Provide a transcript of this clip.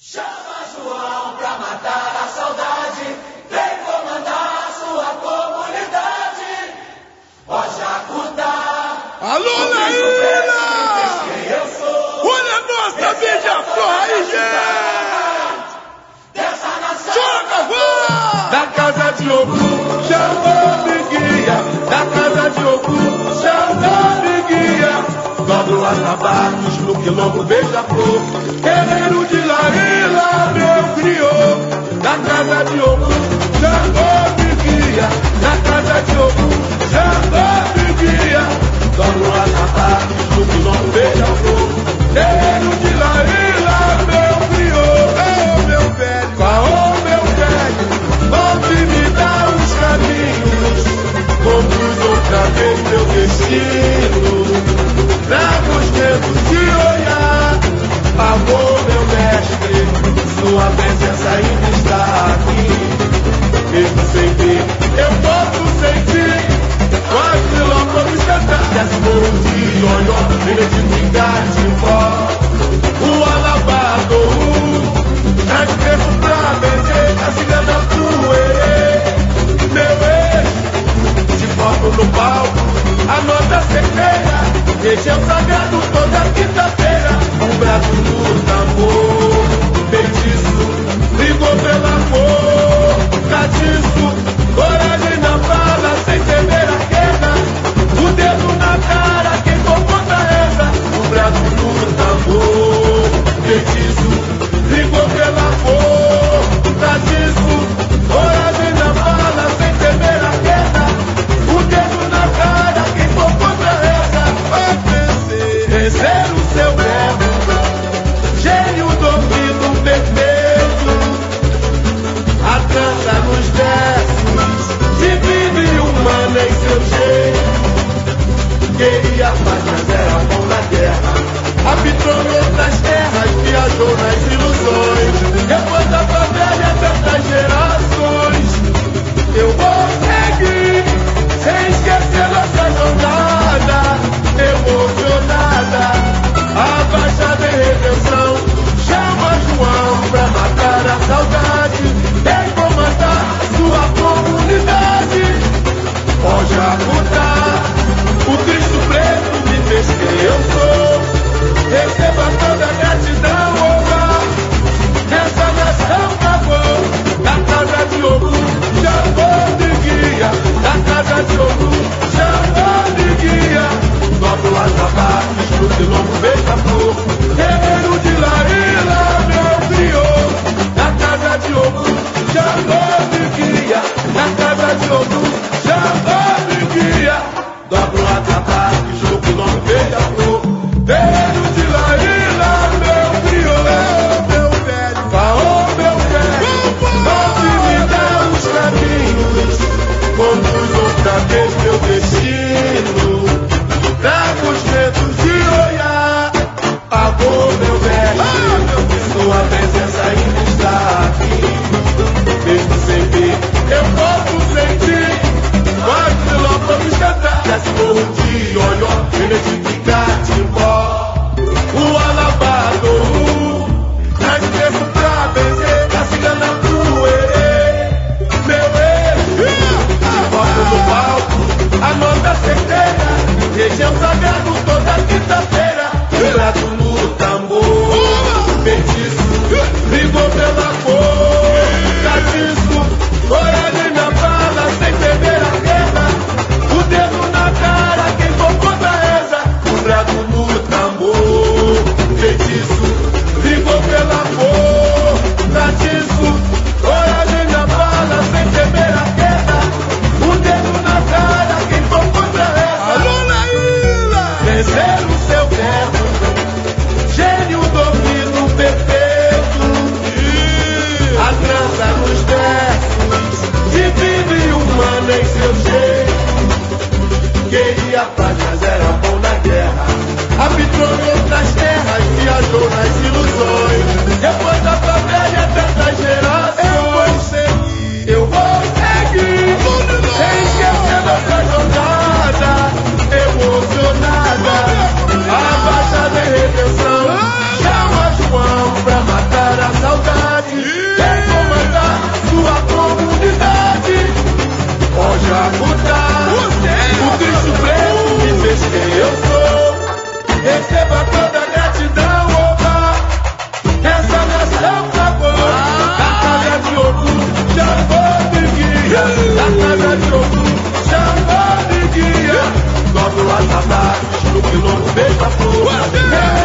Chama João pra matar a saudade, vem comandar sua comunidade. Ó Jacutá, alô, Laíla! eu sou. Olha a nossa beija-flor aí, gente! Dessa nação. Joga, vá! Da casa de Ogum, Xangô guia. Da casa de Ogum, Xangô guia. Dobro atabaques no quilombo beija-flor. Guerreiro de Laíla, meu criou. Da casa de Ogum, Xangô guia. Da casa de Ogum, Xangô guia. Dobro atabaques no quilombo beija-flor. Guerreiro de Laíla, meu criou. Ô meu velho, ô meu velho, volte me dar os caminhos. Conduz outra vez meu destino. Traga os dedos de olhar. Amor, meu mestre, sua presença ainda está aqui. Mesmo sem ver, eu posso sentir. Quase logo vamos cantar. Desce morro de Ioió, Benedito de Pó. O alabado, traz preço pra vender. A cigana Fuerê, meu ex, te boto no palco. A nota certeira, região sagrado toda quinta-feira. Um braço no tambor, feitiço, brigou pela cor. Catiço, coragem na fala, sem temer a queda. O dedo na cara, quem for contra reza. Um braço no tambor, feitiço, brigou pela cor. Catiço, coragem na fala, sem temer a queda. O dedo na cara, quem for contra reza. Vai vencer, vencer o seu verbo. O Cristo preto me fez quem eu sou. Receba toda a gratidão, oba. Essa nação clamou. Da casa de Ogum, chamou de guia. Da casa de Ogum, chamou de guia. Dobro as ataques no quilombo beija-flor.